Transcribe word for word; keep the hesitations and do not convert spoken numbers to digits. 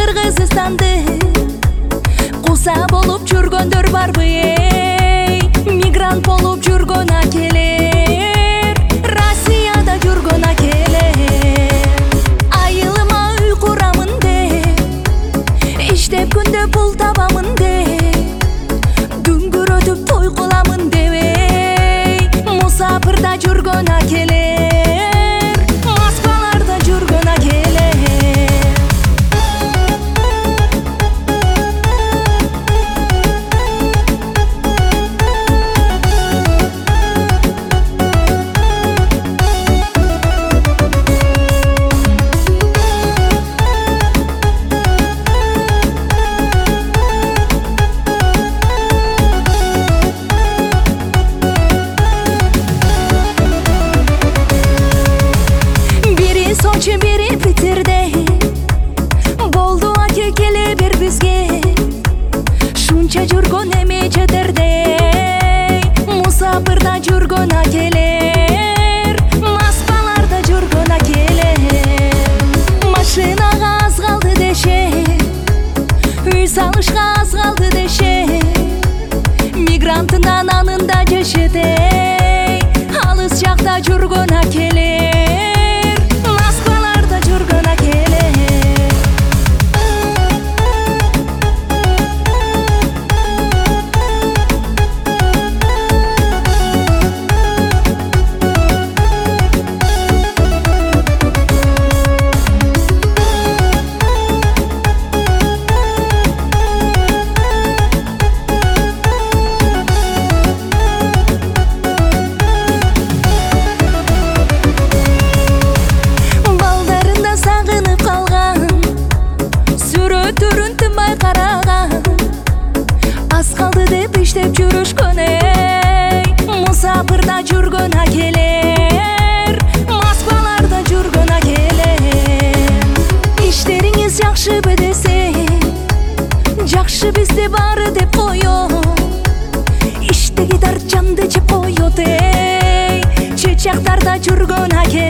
Кыргызстанды куса болуп жүргөндөр барбы эй? Мигрант болуп жүргөн акелер, Россияда жүргөн акелер. Айылыма үй курамын деп, иштеп күндө пул табамын деп, дүңгүрөтүп той кыламын деп эй. Мусапырда жүргөн акелер, Москваларда жүргөн акелер. Сочи бири Питерде болду аке келе бер бизге. Шунча жүргөн эме жетерде, мусапырда жүргөн акелер, Москваларда жүргөн акелер. Машинага аз калды деше, үй салышка аз калды деше, мигранттын ананында жашыды, алыс жакта жүргөн акелер. Аз калды деп иштеп жүрүшкөн эй, мусапырда жүргөн акелер, Москваларда жүргөн акелер. Иштериңиз жакшыбы десе, жакшы бизде бары деп коёт. Иштеги дар жанды жеп коёт эй, чет жактарда жүргөн акелер.